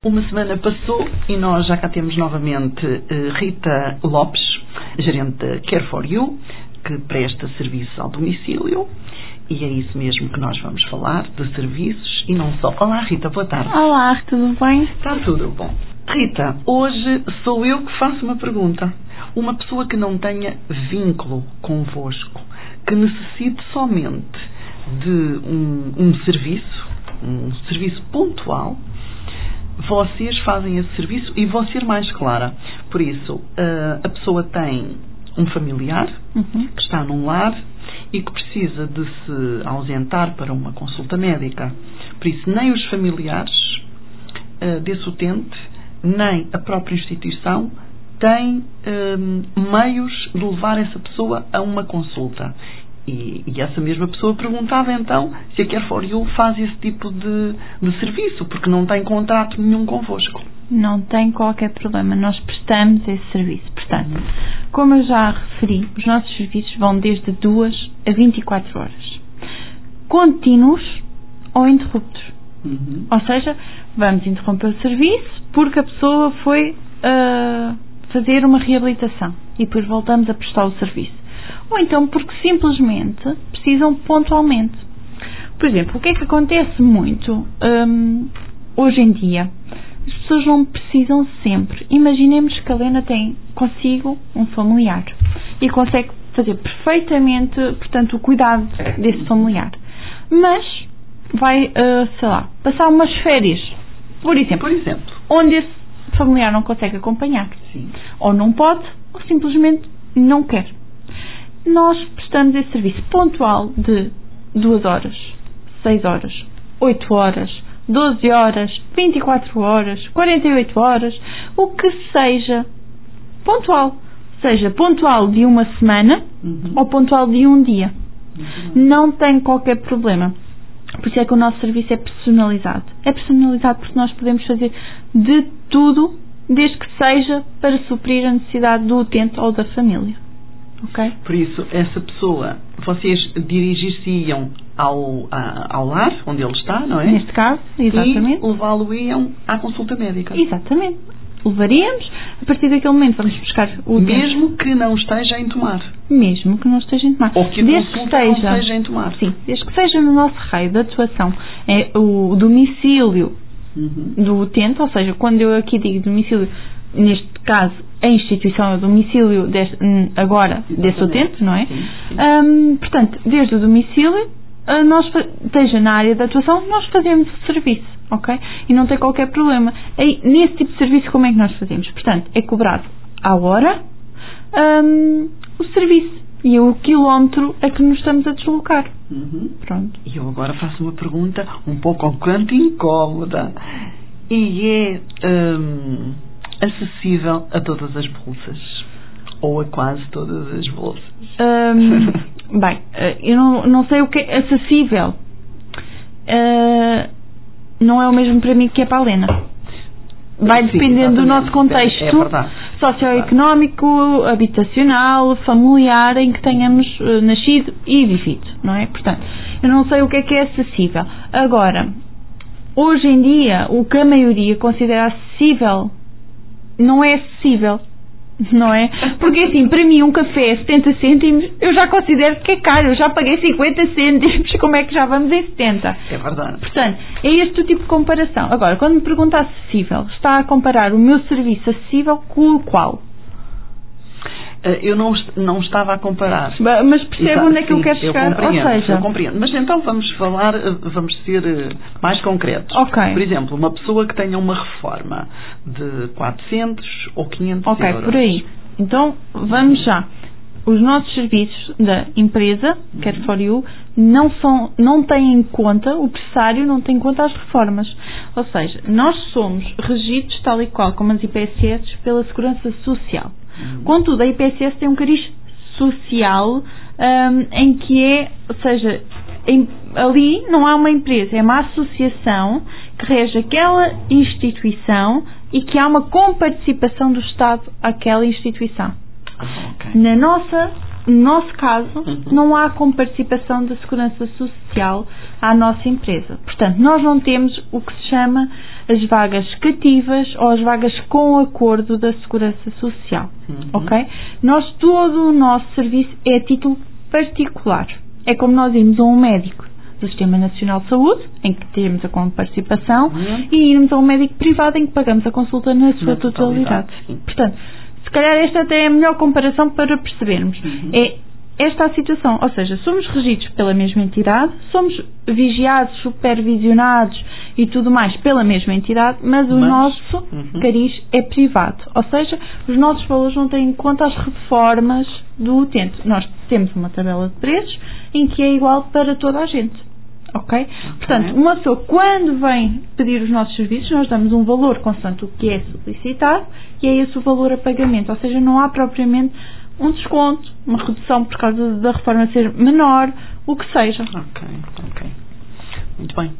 Uma semana passou e nós já cá temos novamente Rita Lopes, gerente da Care for You, que presta serviço ao domicílio, e é isso mesmo que nós vamos falar, de serviços e não só. Olá Rita, boa tarde. Olá, tudo bem? Está tudo bom. Rita, hoje sou eu que faço uma pergunta. Uma pessoa que não tenha vínculo convosco, que necessite somente de um serviço pontual, vocês fazem esse serviço e vou ser mais clara. Por isso, a pessoa tem um familiar que está num lar e que precisa de se ausentar para uma consulta médica. Por isso, nem os familiares desse utente, nem a própria instituição têm meios de levar essa pessoa a uma consulta. E essa mesma pessoa perguntava então se a Care for You faz esse tipo de serviço, porque não tem contrato nenhum convosco. Não tem qualquer problema, nós prestamos esse serviço. Portanto, como eu já referi, os nossos serviços vão desde 2 a 24 horas. Contínuos ou interruptos. Ou seja, vamos interromper o serviço porque a pessoa foi fazer uma reabilitação e depois voltamos a prestar o serviço. Ou então porque simplesmente precisam pontualmente. Por exemplo, o que é que acontece muito hoje em dia? As pessoas não precisam sempre. Imaginemos que a Helena tem consigo um familiar e consegue fazer perfeitamente, portanto, o cuidado desse familiar. Mas vai, passar umas férias, por exemplo, onde esse familiar não consegue acompanhar. Sim. Ou não pode, ou simplesmente não quer. Nós prestamos esse serviço pontual de 2 horas, 6 horas, 8 horas, 12 horas, 24 horas, 48 horas, o que seja pontual. Seja pontual de uma semana ou pontual de um dia. Não tem qualquer problema. Por isso é que o nosso serviço é personalizado. É personalizado porque nós podemos fazer de tudo, desde que seja para suprir a necessidade do utente ou da família. Okay. Por isso, essa pessoa, vocês dirigir-se-iam ao lar onde ele está, não é? Neste caso, exatamente. E levá-lo-iam à consulta médica. Exatamente. Levaríamos, a partir daquele momento vamos buscar o utente. Mesmo que não esteja em tomar. Mesmo que não esteja em tomar. Ou que a consulta não esteja em tomar. Sim, desde que seja no nosso raio de atuação. É o domicílio do utente, ou seja, quando eu aqui digo domicílio, neste caso, a instituição é o domicílio desse utente, não é? Sim. Portanto, desde o domicílio, esteja na área de atuação, nós fazemos o serviço, ok? E não tem qualquer problema. E, nesse tipo de serviço, como é que nós fazemos? Portanto, é cobrado à hora o serviço e o quilómetro a que nos estamos a deslocar. Pronto. E eu agora faço uma pergunta um pouco ao quanto incómoda. E é acessível a todas as bolsas? Ou a quase todas as bolsas? Bem, eu não sei o que é acessível. Não é o mesmo para mim que é para a Helena. Vai dependendo do nosso contexto socioeconómico, habitacional, familiar em que tenhamos nascido e vivido, não é? Portanto, eu não sei o que é acessível. Agora, hoje em dia, o que a maioria considera acessível não é acessível, não é? Porque assim, para mim um café 70 cêntimos eu já considero que é caro, eu já paguei 50 cêntimos, como é que já vamos em 70? É verdade. Portanto, é este o tipo de comparação. Agora, quando me pergunta acessível, está a comparar o meu serviço acessível com o qual? Eu não estava a comparar. Mas percebe onde é que eu quero chegar? Eu compreendo. Mas então vamos ser mais concretos. Okay. Por exemplo, uma pessoa que tenha uma reforma de 400 ou 500 euros. Ok, por aí. Então, vamos já. Os nossos serviços da empresa, Care for You, não têm em conta, o pressário não tem em conta as reformas. Ou seja, nós somos regidos tal e qual como as IPSS pela Segurança Social. Contudo, a IPSS tem um cariz social em que ou seja, ali não há uma empresa, é uma associação que rege aquela instituição e que há uma comparticipação do Estado àquela instituição. Okay. Na nossa no nosso caso, não há comparticipação da Segurança Social à nossa empresa. Portanto, nós não temos o que se chama as vagas cativas ou as vagas com acordo da Segurança Social. Ok? Todo o nosso serviço é a título particular. É como nós irmos a um médico do Sistema Nacional de Saúde, em que temos a participação, e irmos a um médico privado em que pagamos a consulta na sua totalidade. Portanto, se calhar esta até é a melhor comparação para percebermos. É esta a situação, ou seja, somos regidos pela mesma entidade, somos vigiados, supervisionados e tudo mais pela mesma entidade, mas o nosso cariz é privado, ou seja, os nossos valores não têm em conta as reformas do utente. Nós temos uma tabela de preços em que é igual para toda a gente. Ok? Portanto, uma pessoa quando vem pedir os nossos serviços, nós damos um valor constante o que é solicitado e é esse o valor a pagamento, ou seja, não há propriamente um desconto, uma redução por causa da reforma ser menor, o que seja. Ok. Muito bem.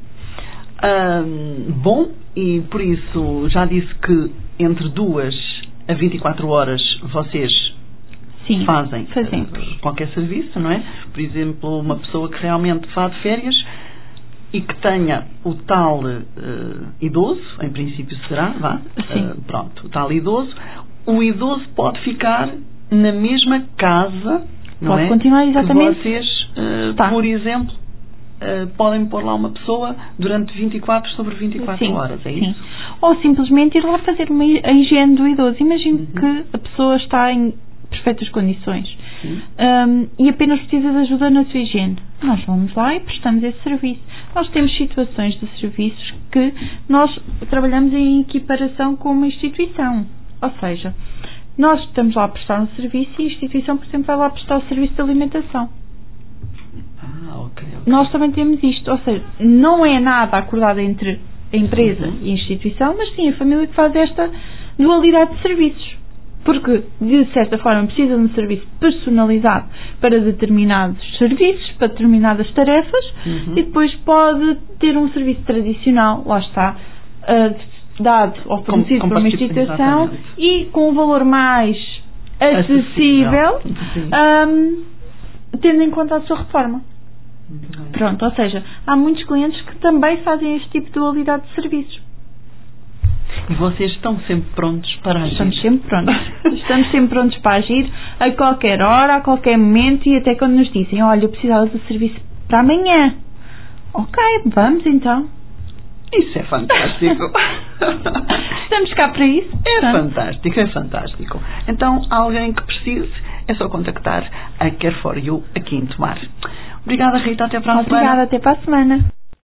Bom, e por isso já disse que entre 2 a 24 horas vocês fazem qualquer serviço, não é? Por exemplo, uma pessoa que realmente vá de férias e que tenha o tal idoso, em princípio será, pronto, o tal idoso, o idoso pode ficar na mesma casa, não pode é? Continuar exatamente. Que vocês, por exemplo, podem pôr lá uma pessoa durante 24 sobre 24 horas, é isso? Ou simplesmente ir lá fazer a higiene do idoso. Imagino que a pessoa está em perfeitas condições e apenas precisa de ajuda na sua higiene. Nós vamos lá e prestamos esse serviço. Nós temos situações de serviços que nós trabalhamos em equiparação com uma instituição. Ou seja, nós estamos lá a prestar um serviço e a instituição, por exemplo, vai lá prestar o serviço de alimentação. Ok. Nós também temos isto. Ou seja, não é nada acordado entre a empresa e a instituição, mas sim a família que faz esta dualidade de serviços. Porque, de certa forma, precisa de um serviço personalizado para determinados serviços, para determinadas tarefas, e depois pode ter um serviço tradicional, lá está, dado ou fornecido por uma instituição e com um valor mais acessível, tendo em conta a sua reforma. Pronto, ou seja, há muitos clientes que também fazem este tipo de dualidade de serviços. E vocês estão sempre prontos para agir? Estamos sempre prontos. Estamos sempre prontos para agir a qualquer hora, a qualquer momento, e até quando nos dizem, olha, eu precisava do serviço para amanhã. Ok, vamos então. Isso é fantástico. Estamos cá para isso. É fantástico. Então, alguém que precise, é só contactar a Care4You aqui em Tomar. Obrigada, Rita. Até para a semana. Obrigada, até para a semana.